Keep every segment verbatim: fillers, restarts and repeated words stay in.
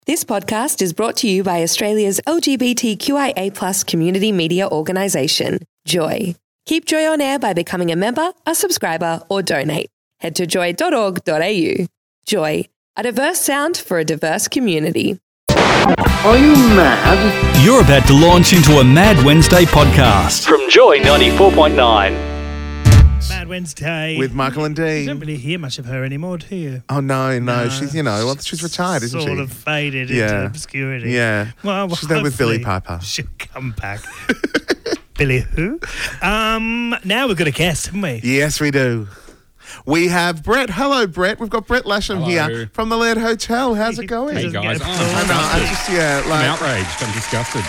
This podcast is brought to you by Australia's L G B T Q I A plus community media organisation, Joy. Keep Joy on air by becoming a member, a subscriber, or donate. Head to joy dot org dot a u. Joy, a diverse sound for a diverse community. Are you mad? You're about to launch into a Mad Wednesday podcast from Joy ninety-four point nine. Mad Wednesday. With Michael and Dean. You don't really hear much of her anymore, do you? Oh, no, no. No. She's, you know, well, she's retired, isn't sort she? of faded Yeah. into obscurity. Yeah. Well, She's there with Billy hopefully Piper. She'll come back. Billy who? Um, now we've got a guest, haven't we? Yes, we do. We have Brett. Hello, Brett. We've got Brett Lasham Hello. here from the Laird Hotel. How's it going? He Hey doesn't guys, get a oh, full- I know. I'm just, yeah, I'm like, outraged. I'm disgusted.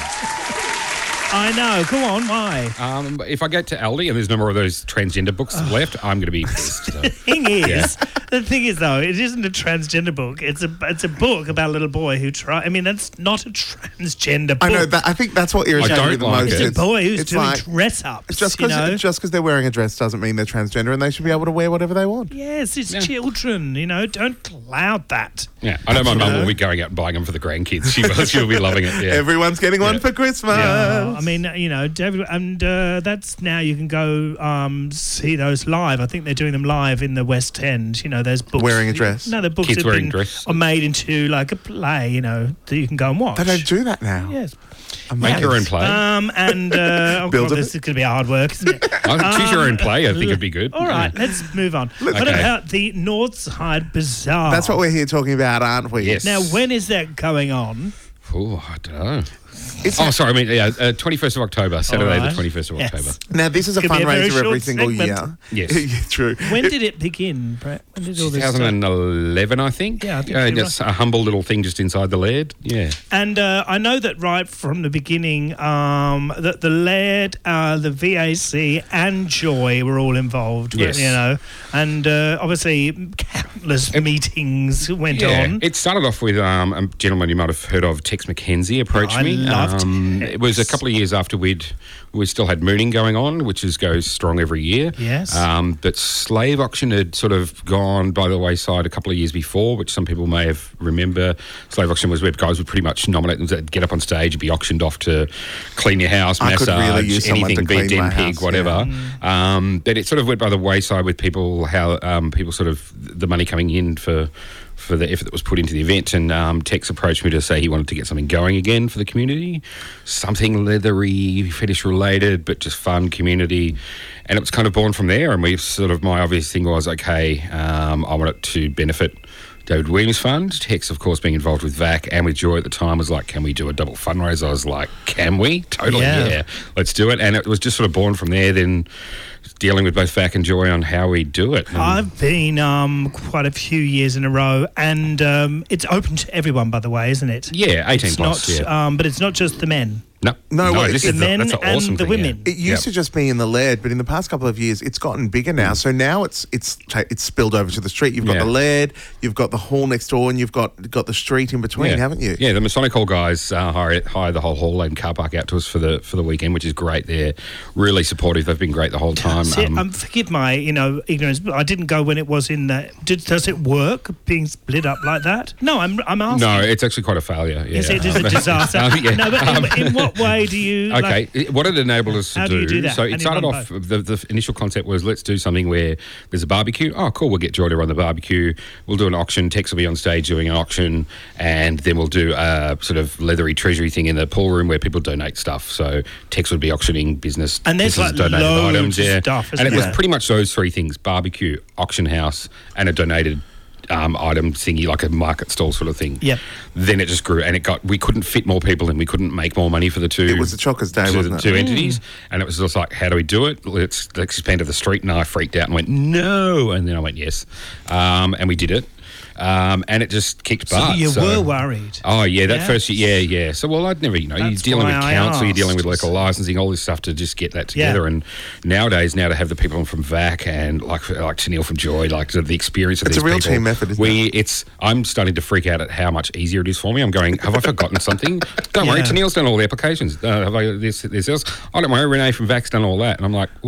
I know. Go on, why? Um, if I go to Aldi and there's no more of those transgender books left, I'm going to be pissed. So. The thing is, Yeah. the thing is though, it isn't a transgender book. It's a it's a book about a little boy who try. I mean, that's not a transgender book. I know. That, I think that's what irritates don't me the like most. it. It's a boy who's it's doing like, dress ups. just you know. because just because they're wearing a dress doesn't mean they're transgender, and they should be able to wear whatever they want. Yes, it's Yeah. children. You know, don't cloud that. Yeah, I know my mum know? will be going out and buying them for the grandkids. She will. She'll be loving it. Yeah. Everyone's getting one Yeah. for Christmas. Yeah, I mean, you know, David, and uh, that's now you can go um, see those live. I think they're doing them live in the West End. You know, those books. Wearing a dress. No, the books Kids have wearing been, dresses. are made into like a play. You know, that you can go and watch. They don't do that now. Yes. Make your own play. Um, and uh, oh Build God, a this is going to be hard work, isn't it? Oh, choose your Um, own play. I think it'd be good. All right, Yeah. let's move on. What Okay. about the Northside Bazaar? That's what we're here talking about, aren't we? Yes. Now, when is that going on? Oh, I don't know. It's Oh, sorry. I mean, yeah, uh, twenty-first of October, Saturday, right. the twenty-first of Yes. October. Now, this is a Could be a very fundraiser every short single segment. year. Yes. Yeah, true. When did it begin, Brett? When did all this start? twenty eleven, I think. Yeah, I think uh, you're just a humble little thing just inside the Laird. Yeah. And uh, I know that right from the beginning, um, that the Laird, uh, the V A C, and Joy were all involved. Yes. You know, and uh, obviously countless meetings went Yeah, on. it started off with um, a gentleman you might have heard of, Tex McKenzie, approached I me. love um, Tex. It was a couple of years after we'd we still had mooning going on, which is goes strong every year. Yes. Um, but slave auction had sort of gone by the wayside a couple of years before, which some people may have remember. Slave auction was where guys would pretty much nominate them to get up on stage and be auctioned off to clean your house, I could massage, really use someone anything, to be clean den my pig, house, whatever. yeah. Um, but it sort of went by the wayside with people, how um, people sort of the money coming in for. for the effort that was put into the event, and um, Tex approached me to say he wanted to get something going again for the community, something leathery, fetish related, but just fun community, and it was kind of born from there. And we sort of, my obvious thing was, okay, um, I want it to benefit David Williams Fund. Tex, of course, being involved with V A C and with Joy at the time, was like, can we do a double fundraiser? I was like, can we? Totally, Yeah. yeah. Let's do it. And it was just sort of born from there, then dealing with both V A C and Joy on how we do it. And I've been um, quite a few years in a row, and um, it's open to everyone, by the way, isn't it? yeah, eighteen It's plus, not, yeah. um, but it's not just the men. No, No, well, this it's is the the, men that's an and awesome the thing, yeah. women. It used Yep. to just be in the Laird, but in the past couple of years, it's gotten bigger now. So now it's it's ta- it's spilled over to the street. You've got Yeah. the Laird, you've got the hall next door, and you've got got the street in between, yeah. haven't you? Yeah, the Masonic Hall guys uh, hire, hire the whole hall and car park out to us for the for the weekend, which is great. They're really supportive. They've been great the whole time. See, Um, um, forgive my, you know, ignorance, but I didn't go when it was in the. Did, does it work being split up like that? No, I'm I'm asking. no, it's actually quite a failure. Yeah. Is it is a disaster? Um, yeah. No, but in, in what way do you? Okay, Like, what it enabled us to How do you do that? so How do it you started run off, the, the initial concept was let's do something where there's a barbecue. Oh, cool, we'll get Joy to run the barbecue. We'll do an auction. Tex will be on stage doing an auction, and then we'll do a sort of leathery treasury thing in the pool room where people donate stuff. So Tex would be auctioning business, And there's, businesses like, donated loads items, of yeah. stuff, isn't and it was there? pretty much those three things: barbecue, auction house, and a donated um, item thingy, like a market stall sort of thing. Yep. Then it just grew, and it got. We couldn't fit more people in. We couldn't make more money for the two. It was the Chockers Day, two, wasn't it? two entities, and it was just like, how do we do it? Let's, let's expand to the street. And I freaked out and went, no. And then I went, yes. Um, and we did it. Um, and it just kicked so butt. you so- were worried. Oh yeah, that Yeah. first year, yeah, yeah. So well, I'd never, you know, you're That's dealing with why I council, you're dealing with asked. local licensing, all this stuff to just get that Yeah. together. And nowadays, now to have the people from V A C and like like Tennille from Joy, like the the experience of It's these a real people, team effort, isn't we, it's. I'm starting to freak out at how much easier it is for me. I'm going, have I forgotten something? Don't worry, Yeah. Tennille's done all the applications. Uh, have I this this else? I don't worry, Renee from V A C's done all that, and I'm like, well,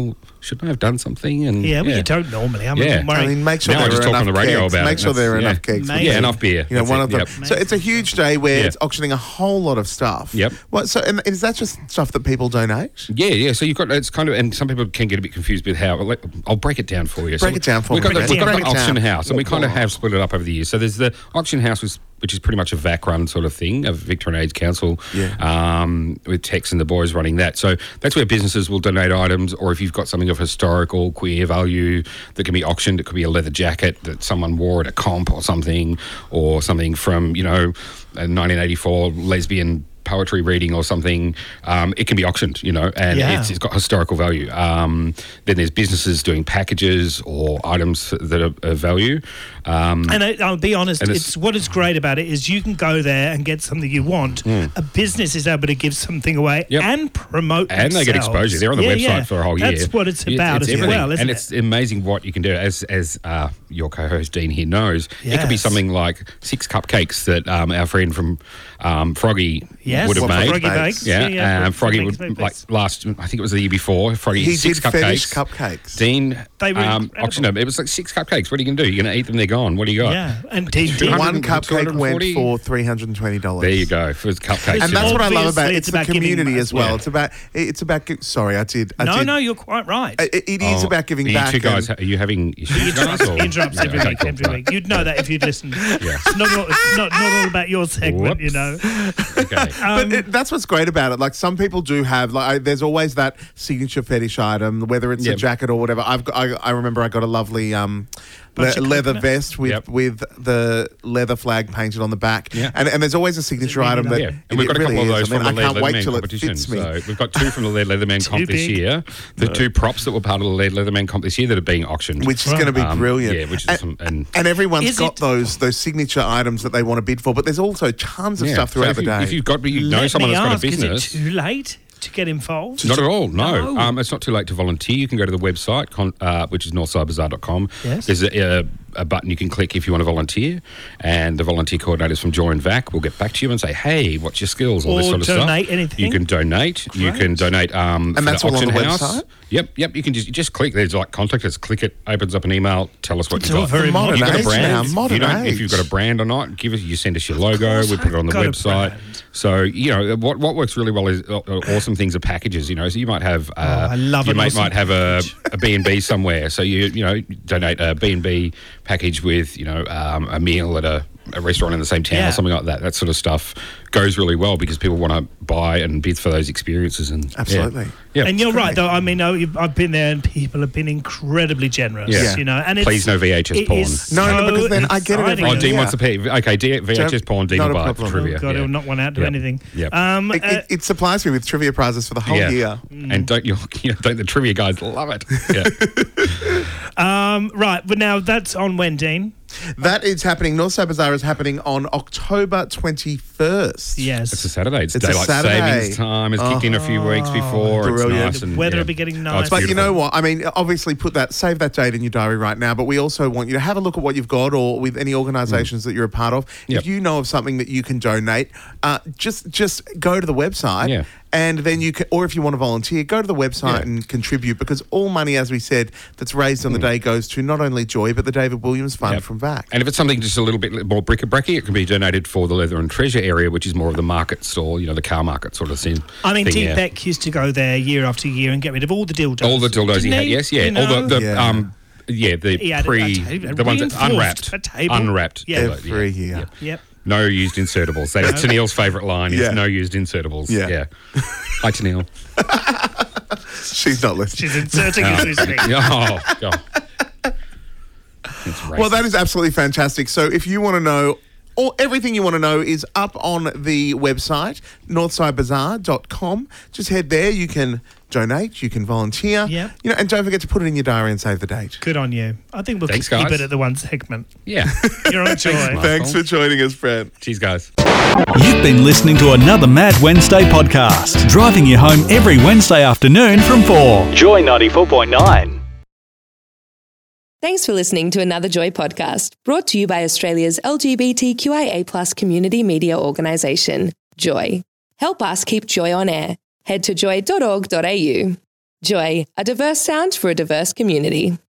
shouldn't I have done something? And Yeah, well, you don't normally. I'm Yeah. worried. I mean, make sure Now I there just are talk enough on the radio kegs. about Make it. sure there are That's- enough yeah. kegs. Maybe. Yeah, enough beer. You know, That's one it, of them. yep. So it's a huge day where Yeah. it's auctioning a whole lot of stuff. Yep. What? So and is that just stuff that people donate? Yeah, yeah. So you've got it's kind of, and some people can get a bit confused with how. I'll, I'll break it down for you. Break so it down for we've me. got the, Break we've it got down. the Break it auction down. house, and we kind of have split it up over the years. So there's the auction house, which, which is pretty much a V A C-run sort of thing, of Victorian AIDS Council, Yeah. um, with Tex and the boys running that. So that's where businesses will donate items, or if you've got something of historical, queer value that can be auctioned, it could be a leather jacket that someone wore at a comp or something, or something from, you know, a nineteen eighty-four lesbian poetry reading or something, um, it can be auctioned, you know, and Yeah. it's, it's got historical value. Um, then there's businesses doing packages or items that are of value. Um, And I, I'll be honest, And it's, it's- what is great about it is you can go there and get something you want. A business is able to give something away Yep. and promote and they get themselves. exposure. They're on the Yeah, website yeah. for a whole year. That's what it's It- about as everything. well, isn't and it? it's amazing what you can do. As as uh, your co-host Dean here knows, it could be Yes. something like six cupcakes that um, our friend from um, Froggy Yes, would have What, made. Froggy Bakes? Bakes. Yeah, yeah, um, Froggy Bakes, would Bakes. like last. I think it was the year before. Froggy He six did finish cupcakes. cupcakes. Dean They were um, incredible. auctioned them. It was like six cupcakes. What are you going to do? You're going to eat them? They're gone. What do you got? Yeah, and Dean Two did. hundred One and- cupcake went two hundred forty? for three hundred and twenty dollars. There you go for cupcakes. And that's what I love about Obviously, it. it's It's the about giving community back. as well. Yeah. It's about. It's about. gi- Sorry, I did. I No, did, no, you're quite right. It, it is Oh, about giving are you back. two guys, and- are you having issues, guys? Interrupts, or- interrupts Yeah, every okay, week, cool, every right. week. You'd know that if you'd listened. Yeah. It's not all, it's not, not all about your segment, you Whoops. know. Okay. But it, that's what's great about it. Like some people do have, like I, there's always that signature fetish item, whether it's a Yep. jacket or whatever. I've got, I, I remember I got a lovely um, Bunch le- of leather coconut. vest with Yep. with the leather flag painted on the back, Yeah. and and there's always a signature really item nice? that Yeah, it- and we've got it a couple really of is. those I mean, from the I Lead can't wait Leatherman till it competition. fits me. So we've got two from the Lead Leatherman comp this big. year. The two props that were part of the Lead Leatherman comp this year that are being auctioned. Which is going to be Um, brilliant. Yeah, which is and, some, and and everyone's Is got it- those those signature items that they want to bid for, but there's also tons of yeah. stuff So throughout if the you, day. If you've got, you know Let someone me that's got a ask, business. Is it too late to get involved? Not at all, no. No. Um, it's not too late to volunteer. You can go to the website, con, uh, which is northside bazaar dot com. Yes. There's a, a, a button you can click if you want to volunteer, and the volunteer coordinators from Joy and V A C will get back to you and say, hey, what's your skills, all this Or sort of donate stuff. anything. You can donate. You Great. can donate um, And for that's the all on auction the house. website? Yep, yep. You can just you just click. There's like contact us. Click it. Opens up an email. Tell us what It's you all got. very modern You've got a age brand. now, If modern you don't, if age. you've got a brand or not, give us. You send us your logo. course We put it on the I've got a website. brand. So you know what what works really well is uh, uh, awesome things are packages. You know, so you might have. Uh, Oh, I love your an mate awesome might have a, package. a B and B somewhere. So you you know donate a B and B package with you know um, a meal at a, a restaurant in the same town Yeah. or something like that. That sort of stuff goes really well because people want to buy and bid for those experiences. And yeah. Absolutely. Yeah. And you're great. right, though. I mean, I- I've been there, and people have been incredibly generous. Yeah. You know, and it's, Please no V H S it porn. is No, no, so because then I get it every exciting. Oh, Yeah. Dean wants to pay. Okay, D- V H S Don't- porn, Dean not will a buy it for problem. trivia. Oh, God, yeah. he'll knock one out to Yep. anything. Yep. Um, It, uh, it, it supplies me with trivia prizes for the whole yeah. year. And don't you, you know, don't the trivia guys love it? Yeah. um, right, but now that's on when, Dean? That is happening. Northside Bazaar is happening on October twenty-first. Yes. It's a Saturday. It's, It's a daylight Saturday. savings time. It's kicked in a few weeks before. It's brilliant. nice. And, The weather yeah. will be getting Oh, nice. it's But you beautiful. know what? I mean, obviously, put that, save that date in your diary right now. But we also want you to have a look at what you've got, or with any organisations that you're a part of. Yep. If you know of something that you can donate, uh, just just go to the website, Yeah. and then you can, or if you want to volunteer, go to the website Yeah. and contribute, because all money, as we said, that's raised on the day goes to not only Joy but the David Williams Fund Yep. from V A C. And if it's something just a little bit more bric-a-bracy, it can be donated for the Leather and Treasure area, which is more of the market stall, you know, the car market sort of thing. I mean, thing, Dean yeah. Beck used to go there year after year and get rid of all the dildos. All the dildos he Didn't had, yes, yeah. You All the, know? the Yeah. um, yeah, the He had a- pre, a ta- a the ones that reinforced unwrapped, a table. unwrapped. Yeah. dildo, Every year. Yep. No used insertables. That's Tennille's favourite line is Yeah. no used insertables. Yeah. Yeah. Hi, Tennille. She's not listening. She's inserting as we speak. Oh, God. It's Well, that racist. is absolutely fantastic. So if you want to know, or everything you want to know is up on the website, northside bazaar dot com. Just head there. You can donate. You can volunteer. Yep. You know, and don't forget to put it in your diary and save the date. Good on you. I think we'll Thanks, keep guys. it at the one segment. Yeah. You're on joy. Mark. Thanks for joining us, Brent. Cheers, guys. You've been listening to another Mad Wednesday podcast, driving you home every Wednesday afternoon from four. Joy ninety-four point nine. Thanks for listening to another Joy podcast, brought to you by Australia's L G B T Q I A plus community media organisation, Joy. Help us keep Joy on air. Head to joy dot org dot a u. Joy, a diverse sound for a diverse community.